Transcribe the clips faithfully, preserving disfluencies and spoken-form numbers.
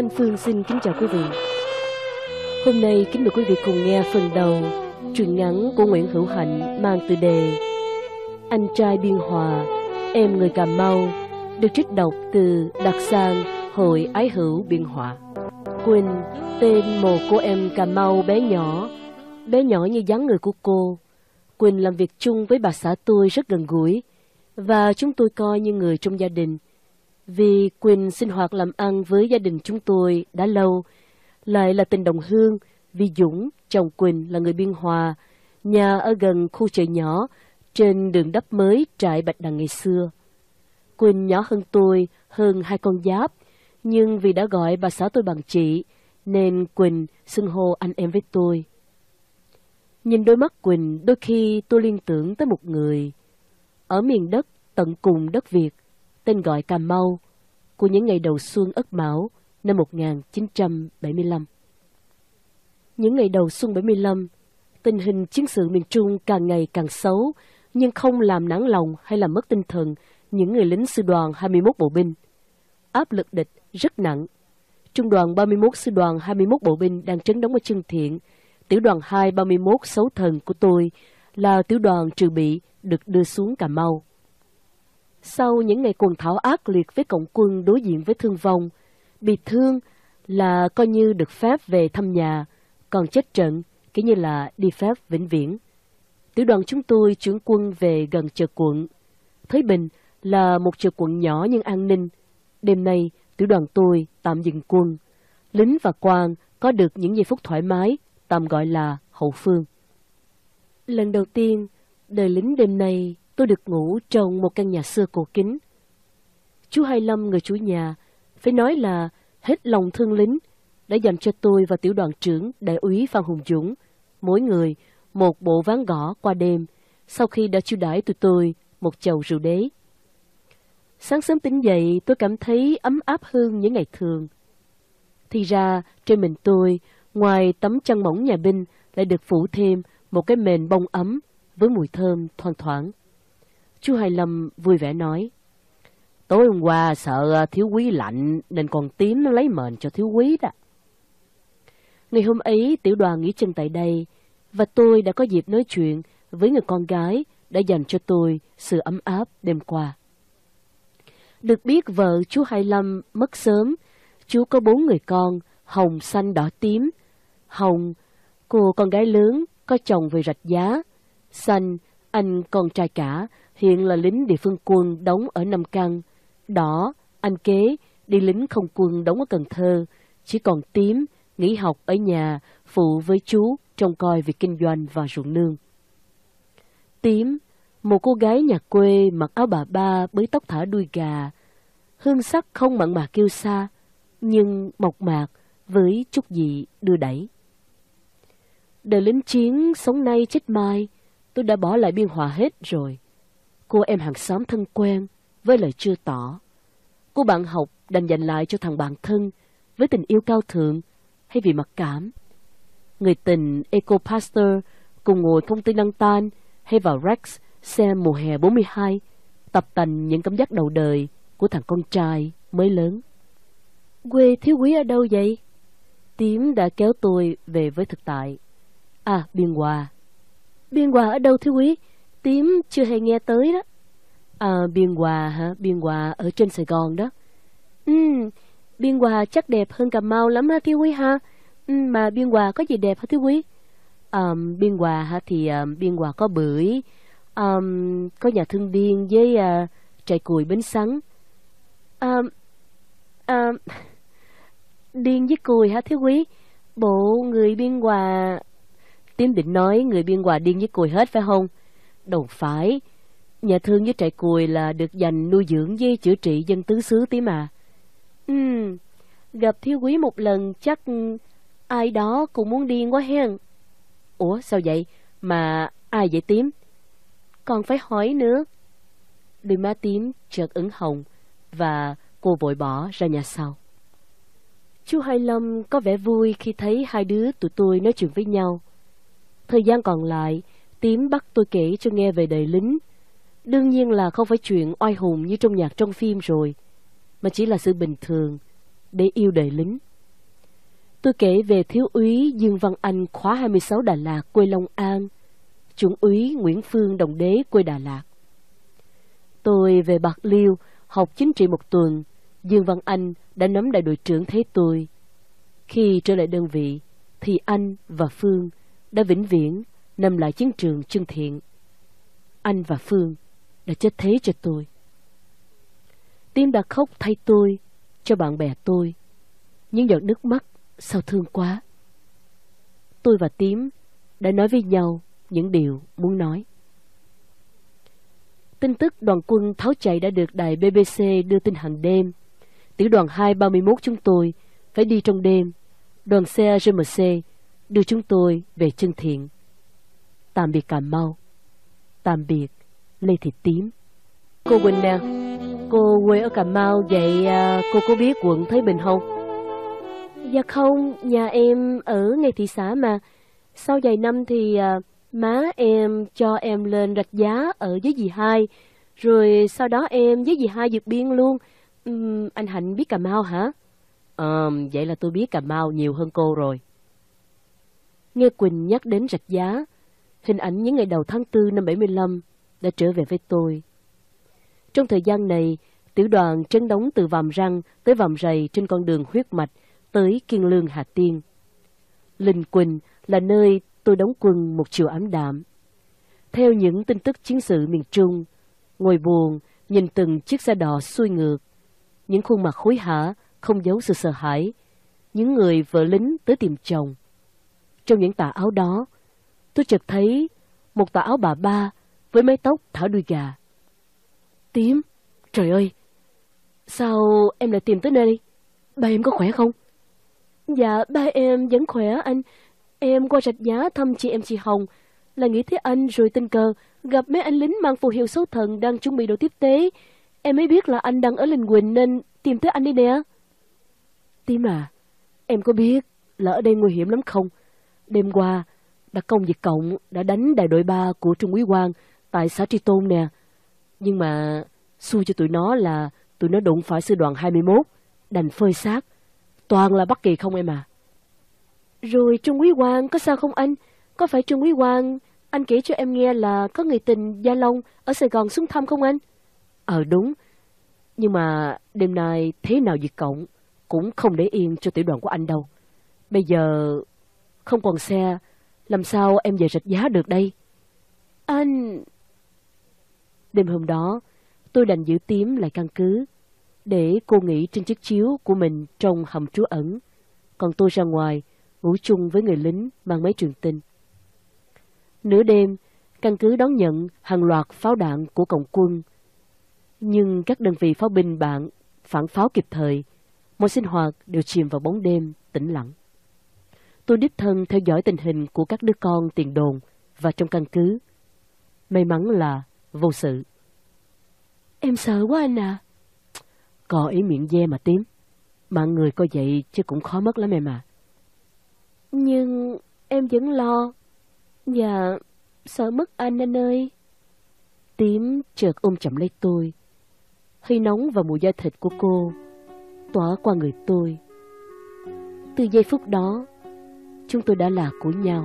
Thanh Phương xin kính chào quý vị. Hôm nay kính mời quý vị cùng nghe phần đầu truyện ngắn của Nguyễn Hữu Hạnh mang tựa đề Anh trai Biên Hòa, em người Cà Mau, được trích đọc từ đặc sản Hội Ái Hữu Biên Hòa. Quỳnh, tên một cô em Cà Mau bé nhỏ, bé nhỏ như dáng người của cô. Quỳnh làm việc chung với bà xã tôi rất gần gũi, và chúng tôi coi như người trong gia đình. Vì Quỳnh sinh hoạt làm ăn với gia đình chúng tôi đã lâu, lại là tình đồng hương vì Dũng, chồng Quỳnh là người Biên Hòa, nhà ở gần khu chợ nhỏ, trên đường đắp mới trại Bạch Đằng ngày xưa. Quỳnh nhỏ hơn tôi hơn hai con giáp, nhưng vì đã gọi bà xã tôi bằng chị, nên Quỳnh xưng hô anh em với tôi. Nhìn đôi mắt Quỳnh, đôi khi tôi liên tưởng tới một người ở miền đất tận cùng đất Việt, tên gọi Cà Mau, của những ngày đầu xuân Ất Mão năm một nghìn chín trăm bảy mươi lăm. Những ngày đầu xuân bảy mươi lăm, tình hình chiến sự miền Trung càng ngày càng xấu, nhưng không làm nản lòng hay làm mất tinh thần những người lính sư đoàn hai mươi mốt bộ binh. Áp lực địch rất nặng. Trung đoàn ba mươi mốt sư đoàn hai mươi mốt bộ binh đang trấn đóng ở Chân Thiện. Tiểu đoàn hai ba mươi mốt Xấu Thần của tôi là tiểu đoàn trừ bị được đưa xuống Cà Mau. Sau những ngày quần thảo ác liệt với cộng quân đối diện với thương vong, bị thương là coi như được phép về thăm nhà, còn chết trận kiểu như là đi phép vĩnh viễn. Tiểu đoàn chúng tôi chuyển quân về gần chợ quận. Thới Bình là một chợ quận nhỏ nhưng an ninh. Đêm nay, tiểu đoàn tôi tạm dừng quân. Lính và quan có được những giây phút thoải mái, tạm gọi là hậu phương. Lần đầu tiên, đời lính đêm nay, tôi được ngủ trong một căn nhà xưa cổ kính. Chú Hai Lâm, người chủ nhà, phải nói là hết lòng thương lính, đã dành cho tôi và tiểu đoàn trưởng đại úy Phan Hùng Dũng mỗi người một bộ ván gõ qua đêm, sau khi đã chiêu đãi tụi tôi một chầu rượu đế. Sáng sớm tỉnh dậy, tôi cảm thấy ấm áp hơn những ngày thường. Thì ra, trên mình tôi, ngoài tấm chăn mỏng nhà binh, lại được phủ thêm một cái mền bông ấm với mùi thơm thoang thoảng. Chú Hai Lâm vui vẻ nói: "Tối hôm qua sợ thiếu quý lạnh nên con Tím nó lấy mền cho thiếu quý đó." Ngày hôm ấy, tiểu đoàn nghỉ chân tại đây, và tôi đã có dịp nói chuyện với người con gái đã dành cho tôi sự ấm áp đêm qua. Được biết vợ chú Hai Lâm mất sớm. Chú có bốn người con, Hồng, Xanh, Đỏ, Tím. Hồng, cô con gái lớn, có chồng về Rạch Giá. Xanh, anh con trai cả, hiện là lính địa phương quân đóng ở Nam Căn. Đỏ, anh kế, đi lính không quân đóng ở Cần Thơ. Chỉ còn Tím, nghỉ học ở nhà, phụ với chú trông coi việc kinh doanh và ruộng nương. Tím, một cô gái nhà quê mặc áo bà ba bới tóc thả đuôi gà, hương sắc không mặn mà kiêu sa, nhưng mộc mạc với chút gì đưa đẩy. Đời lính chiến sống nay chết mai, tôi đã bỏ lại Biên Hòa hết rồi. Cô em hàng xóm thân quen với lời chưa tỏ, cô bạn học đành dành lại cho thằng bạn thân với tình yêu cao thượng hay vì mặc cảm. Người tình Eco Pastor cùng ngồi công ty năng tan hay vào Rex xem mùa hè bốn mươi hai, tập tành những cảm giác đầu đời của thằng con trai mới lớn. Quê thiếu quý ở đâu vậy? Tím đã kéo tôi về với thực tại. À, Biên Hòa. Biên Hòa ở đâu thiếu quý? Tím chưa hề nghe tới đó. À, Biên Hòa hả? Biên Hòa ở trên Sài Gòn đó. Ừ, Biên Hòa chắc đẹp hơn Cà Mau lắm ha thiếu quý ha. Ừ, mà Biên Hòa có gì đẹp hả thiếu quý? Um, Biên Hòa hả thì um, Biên Hòa có bưởi, um, có nhà thương điên với uh, trại cùi bến sắn. Um, um, điên với cùi hả thiếu quý? Bộ người Biên Hòa... Tím định nói người Biên Hòa điên với cùi hết phải không? Đâu phải. Nhà thương với trại cùi là được dành nuôi dưỡng với chữa trị dân tứ xứ Tím à. Ừ, gặp thiếu quý một lần chắc ai đó cũng muốn điên quá hen. Ủa sao vậy? Mà ai vậy Tím? Còn phải hỏi nữa. Đôi má Tím chợt ửng hồng và cô vội bỏ ra nhà sau. Chú Hai Lâm có vẻ vui khi thấy hai đứa tụi tôi nói chuyện với nhau. Thời gian còn lại, Tím bắt tôi kể cho nghe về đời lính. Đương nhiên là không phải chuyện oai hùng như trong nhạc trong phim rồi, mà chỉ là sự bình thường để yêu đời lính. Tôi kể về thiếu úy Dương Văn Anh khóa hai mươi sáu Đà Lạt quê Long An, trung úy Nguyễn Phương Đồng Đế quê Đà Lạt. Tôi về Bạc Liêu học chính trị một tuần, Dương Văn Anh đã nắm đại đội trưởng thế tôi. Khi trở lại đơn vị thì anh và Phương đã vĩnh viễn nằm lại chiến trường Chân Thiện. Anh và Phương đã chết thế cho tôi. Tím đã khóc thay tôi, cho bạn bè tôi. Những giọt nước mắt sao thương quá. Tôi và Tím đã nói với nhau những điều muốn nói. Tin tức đoàn quân tháo chạy đã được đài bê bê xê đưa tin hàng đêm. Tiểu đoàn hai ba mươi mốt chúng tôi phải đi trong đêm. Đoàn xe rờ em xê đưa chúng tôi về Chân Thiện. Tạm biệt Cà Mau. Tạm biệt Lê Thị Tím. Cô Quỳnh nè, cô quê ở Cà Mau, vậy à, cô có biết quận Thới Bình không? Dạ không, nhà em ở ngay thị xã mà. Sau vài năm thì à, má em cho em lên Rạch Giá ở với dì hai. Rồi sau đó em với dì hai vượt biên luôn. uhm, Anh Hạnh biết Cà Mau hả? Ờ, vậy là tôi biết Cà Mau nhiều hơn cô rồi. Nghe Quỳnh nhắc đến Rạch Giá, hình ảnh những ngày đầu tháng tư năm bảy mươi lăm đã trở về với tôi. Trong thời gian này, tiểu đoàn trấn đóng từ Vàm Răng tới Vàm Rầy trên con đường huyết mạch tới Kiên Lương Hà Tiên. Linh Quỳnh là nơi tôi đóng quân một chiều ảm đạm. Theo những tin tức chiến sự miền Trung, ngồi buồn nhìn từng chiếc xe đò xuôi ngược, những khuôn mặt hối hả không giấu sự sợ hãi, những người vợ lính tới tìm chồng. Trong những tà áo đó, tôi chợt thấy một tà áo bà ba với mái tóc thả đuôi gà. Tím, trời ơi, sao em lại tìm tới nơi đi? Ba em có khỏe không? Dạ, ba em vẫn khỏe anh. Em qua Rạch Giá thăm chị em chị Hồng, là nghĩ thấy anh rồi tình cờ gặp mấy anh lính mang phù hiệu số thần đang chuẩn bị đồ tiếp tế. Em mới biết là anh đang ở Linh Quỳnh nên tìm tới anh đi nè. Tím à, em có biết là ở đây nguy hiểm lắm không? Đêm qua, đặc công Việt Cộng đã đánh đại đội ba của Trung úy Quang tại xã Tri Tôn nè. Nhưng mà xui cho tụi nó là tụi nó đụng phải sư đoàn hai mươi mốt, đành phơi xác. Toàn là Bắc Kỳ không em à. Rồi Trung úy Quang có sao không anh? Có phải Trung úy Quang anh kể cho em nghe là có người tình Gia Long ở Sài Gòn xuống thăm không anh? Ờ đúng. Nhưng mà đêm nay thế nào Việt Cộng cũng không để yên cho tiểu đoàn của anh đâu. Bây giờ không còn xe, làm sao em về Rạch Giá được đây? Anh... Đêm hôm đó, tôi đành giữ Tím lại căn cứ, để cô nghỉ trên chiếc chiếu của mình trong hầm trú ẩn. Còn tôi ra ngoài, ngủ chung với người lính mang máy truyền tin. Nửa đêm, căn cứ đón nhận hàng loạt pháo đạn của cộng quân. Nhưng các đơn vị pháo binh bạn phản pháo kịp thời, mọi sinh hoạt đều chìm vào bóng đêm tĩnh lặng. Tôi đích thân theo dõi tình hình của các đứa con tiền đồn và trong căn cứ. May mắn là vô sự. Em sợ quá anh à. Có ý miệng ve mà Tím. Mạng người coi vậy chứ cũng khó mất lắm em à. Nhưng em vẫn lo. Và sợ mất anh anh ơi. Tím chợt ôm chậm lấy tôi. Hơi nóng và mùi da thịt của cô tỏa qua người tôi. Từ giây phút đó, chúng tôi đã là của nhau.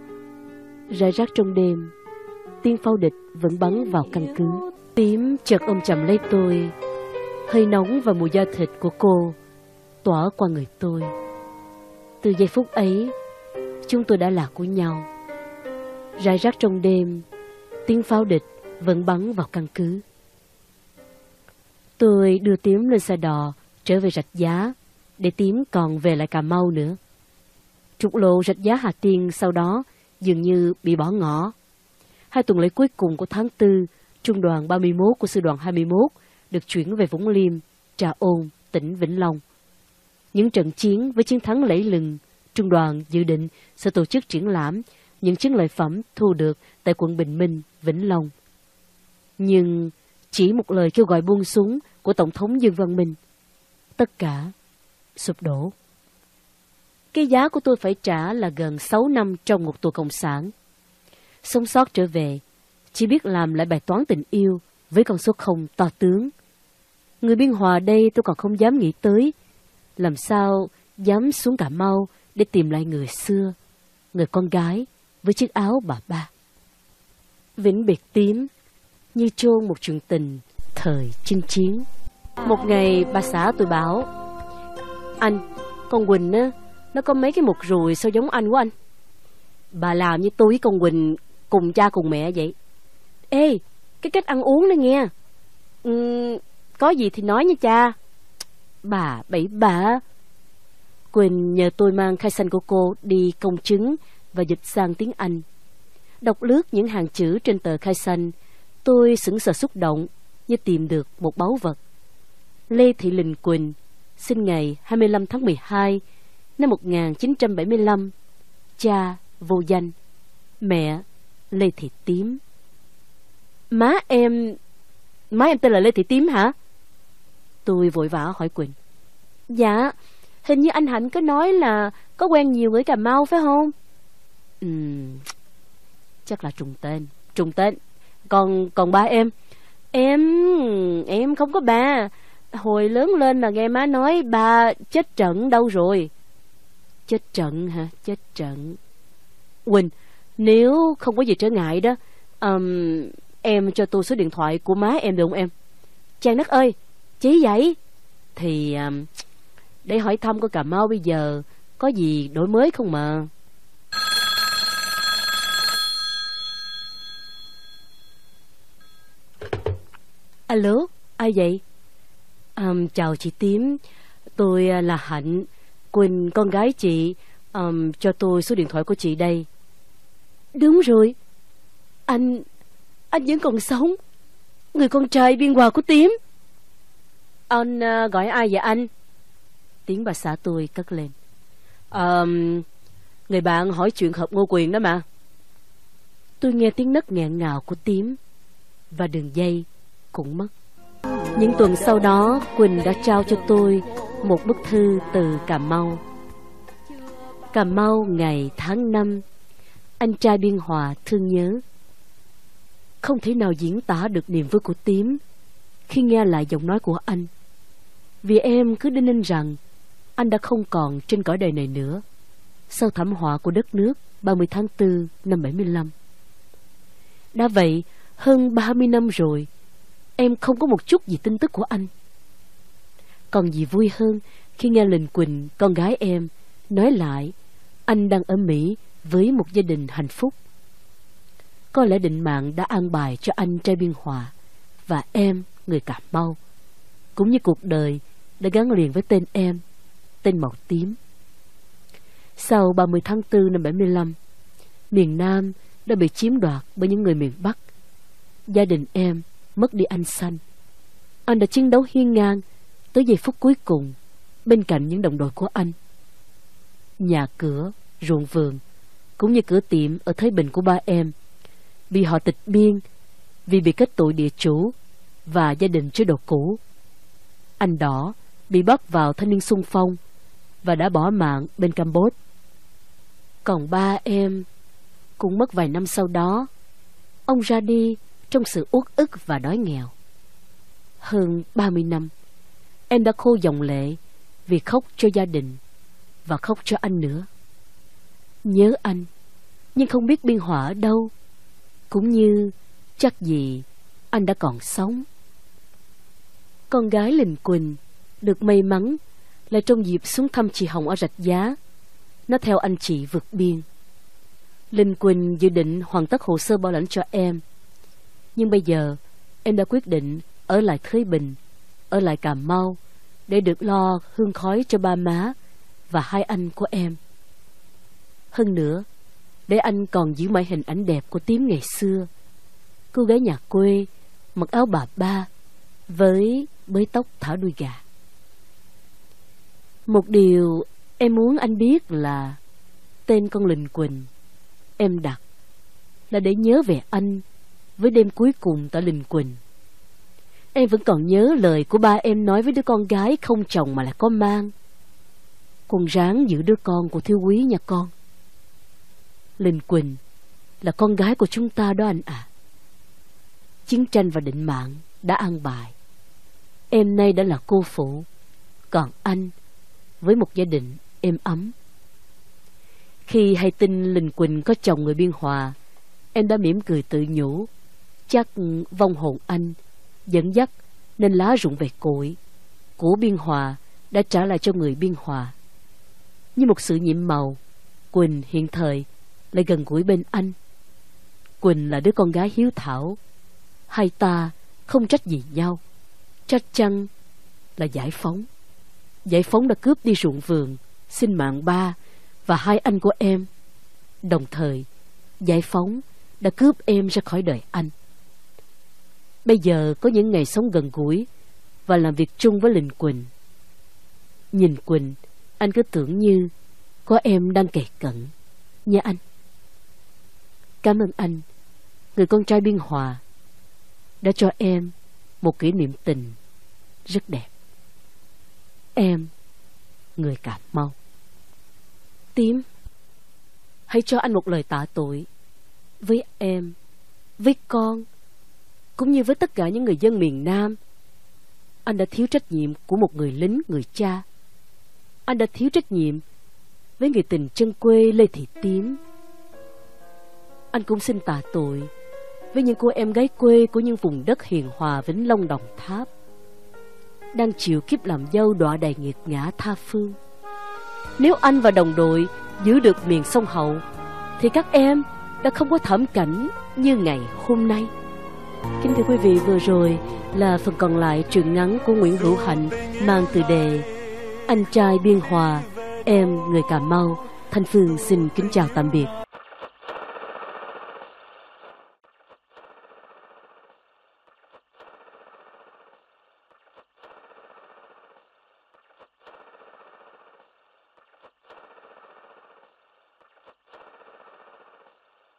Rải rác trong đêm, tiếng pháo địch vẫn bắn vào căn cứ. Tím chợt ôm chầm lấy tôi. Hơi nóng và mùi da thịt của cô tỏa qua người tôi. Từ giây phút ấy, chúng tôi đã là của nhau. Rải rác trong đêm, tiếng pháo địch vẫn bắn vào căn cứ. Tôi đưa Tím lên xe đò trở về Rạch Giá, để Tím còn về lại Cà Mau nữa. Trục lộ Rạch Giá Hà Tiên sau đó dường như bị bỏ ngỏ. Hai tuần lễ cuối cùng của tháng tư, trung đoàn ba mươi mốt của sư đoàn hai mươi mốt được chuyển về Vũng Liêm, Trà Ôn, tỉnh Vĩnh Long. Những trận chiến với chiến thắng lẫy lừng, trung đoàn dự định sẽ tổ chức triển lãm những chiến lợi phẩm thu được tại quận Bình Minh, Vĩnh Long. Nhưng chỉ một lời kêu gọi buông súng của Tổng thống Dương Văn Minh, tất cả sụp đổ. Cái giá của tôi phải trả là gần sáu năm trong một tù cộng sản. Sống sót trở về, chỉ biết làm lại bài toán tình yêu với con số không to tướng. Người Biên Hòa đây tôi còn không dám nghĩ tới. Làm sao dám xuống Cà Mau để tìm lại người xưa, người con gái với chiếc áo bà ba. Vĩnh biệt Tím như chôn một chuyện tình thời chinh chiến. Một ngày bà xã tôi bảo: anh, con Quỳnh á, nó có mấy cái mụt ruồi sao giống anh của anh. Bà làm như tôi với con Quỳnh cùng cha cùng mẹ vậy. Ê, cái cách ăn uống đó nghe. uhm, Có gì thì nói nha cha. Bà bậy bạ. Quỳnh nhờ tôi mang khai sinh của cô đi công chứng và dịch sang tiếng Anh. Đọc lướt những hàng chữ trên tờ khai sinh, tôi sững sờ xúc động như tìm được một báu vật. Lê Thị Linh Quỳnh, sinh ngày hai mươi lăm tháng mười hai năm một nghìn chín trăm bảy mươi lăm, cha vô danh, mẹ Lê Thị Tím. Má em... Má em tên là Lê Thị Tím hả? Tôi vội vã hỏi Quỳnh. Dạ, hình như anh Hạnh có nói là có quen nhiều người Cà Mau phải không? Ừm, chắc là trùng tên. Trùng tên. Còn còn ba em? Em... Em không có ba. Hồi lớn lên là nghe má nói ba chết trận đâu rồi. Chết trận hả? Chết trận. Quỳnh, nếu không có gì trở ngại đó, um, em cho tôi số điện thoại của má em được không em? Trang đất ơi, chí vậy? Thì um, để hỏi thăm của Cà Mau bây giờ có gì đổi mới không mà. Alo, ai vậy? Um, chào chị Tím, tôi là Hạnh. Quỳnh, con gái chị, um, cho tôi số điện thoại của chị đây. Đúng rồi, Anh Anh vẫn còn sống, người con trai biên hòa của Tím. Anh uh, gọi ai vậy anh? Tiếng bà xã tôi cất lên. um, Người bạn hỏi chuyện hợp Ngô Quyền đó mà. Tôi nghe tiếng nấc nghẹn ngào của Tím, và đường dây cũng mất. Những tuần sau đó, Quỳnh đã trao cho tôi một bức thư từ Cà Mau. Cà Mau ngày tháng năm, anh trai biên hòa thương nhớ. Không thể nào diễn tả được niềm vui của Tím khi nghe lại giọng nói của anh, vì em cứ đinh ninh rằng anh đã không còn trên cõi đời này nữa sau thảm họa của đất nước ba mươi tháng tư năm bảy mươi lăm. Đã vậy, hơn ba mươi năm rồi, em không có một chút gì tin tức của anh. Còn gì vui hơn khi nghe Linh Quỳnh, con gái em, nói lại anh đang ở Mỹ với một gia đình hạnh phúc. Có lẽ định mạng đã an bài cho anh trai biên hòa và em người Cà Mau, cũng như cuộc đời đã gắn liền với tên em, tên màu tím. Sau ba mươi tháng tư năm bảy mươi lăm, miền Nam đã bị chiếm đoạt bởi những người miền Bắc. Gia đình em mất đi anh xanh. Anh đã chiến đấu hiên ngang tới giây phút cuối cùng bên cạnh những đồng đội của anh. Nhà cửa, ruộng vườn, cũng như cửa tiệm ở Thới Bình của ba em bị họ tịch biên vì bị kết tội địa chủ và gia đình chế độ cũ. Anh Đỏ bị bắt vào thanh niên xung phong và đã bỏ mạng bên Campuchia. Còn ba em cũng mất vài năm sau đó. Ông ra đi trong sự uất ức và đói nghèo. Hơn ba mươi năm, em đã khô dòng lệ vì khóc cho gia đình và khóc cho anh nữa. Nhớ anh, nhưng không biết biên hòa ở đâu, cũng như chắc gì anh đã còn sống. Con gái Linh Quỳnh được may mắn là trong dịp xuống thăm chị Hồng ở Rạch Giá, nó theo anh chị vượt biên. Linh Quỳnh dự định hoàn tất hồ sơ bảo lãnh cho em, nhưng bây giờ em đã quyết định ở lại Thới Bình, ở lại Cà Mau để được lo hương khói cho ba má và hai anh của em. Hơn nữa, để anh còn giữ mãi hình ảnh đẹp của Tím ngày xưa, cô gái nhà quê mặc áo bà ba với bới tóc thả đuôi gà. Một điều em muốn anh biết là tên con Linh Quỳnh em đặt là để nhớ về anh với đêm cuối cùng tại Linh Quỳnh. Em vẫn còn nhớ lời của ba em nói với đứa con gái không chồng mà lại có mang: con ráng giữ đứa con của Thiếu Quý nha con. Linh Quỳnh là con gái của chúng ta đó anh ạ. À. Chiến tranh và định mạng đã an bài. Em nay đã là cô phụ, còn anh với một gia đình êm ấm. Khi hay tin Linh Quỳnh có chồng người Biên Hòa, em đã mỉm cười tự nhủ, chắc vong hồn anh dẫn dắt nên lá rụng về cội của Biên Hòa đã trả lại cho người Biên Hòa. Như một sự nhiệm màu, Quỳnh hiện thời lại gần gũi bên anh. Quỳnh là đứa con gái hiếu thảo, hai ta không trách gì nhau, trách chăng là giải phóng. Giải phóng đã cướp đi ruộng vườn, sinh mạng ba và hai anh của em. Đồng thời, giải phóng đã cướp em ra khỏi đời anh. Bây giờ có những ngày sống gần gũi và làm việc chung với Linh Quỳnh. Nhìn Quỳnh, anh cứ tưởng như có em đang kề cận nha anh. Cảm ơn anh, người con trai Biên Hòa, đã cho em một kỷ niệm tình rất đẹp. Em, người Cà Mau. Tím, hãy cho anh một lời tạ tội với em, với con, cũng như với tất cả những người dân miền Nam. Anh đã thiếu trách nhiệm của một người lính, người cha. Anh đã thiếu trách nhiệm với người tình chân quê Lê Thị Tím. Anh cũng xin tạ tội với những cô em gái quê của những vùng đất hiền hòa Vĩnh Long, Đồng Tháp, đang chịu kiếp làm dâu đọa đầy nghiệt ngã tha phương. Nếu anh và đồng đội giữ được miền sông Hậu, thì các em đã không có thảm cảnh như ngày hôm nay. Kính thưa quý vị, vừa rồi là phần còn lại truyện ngắn của Nguyễn Hữu Hạnh mang tựa đề Anh trai Biên Hòa, em người Cà Mau. Thanh Phương xin kính chào tạm biệt.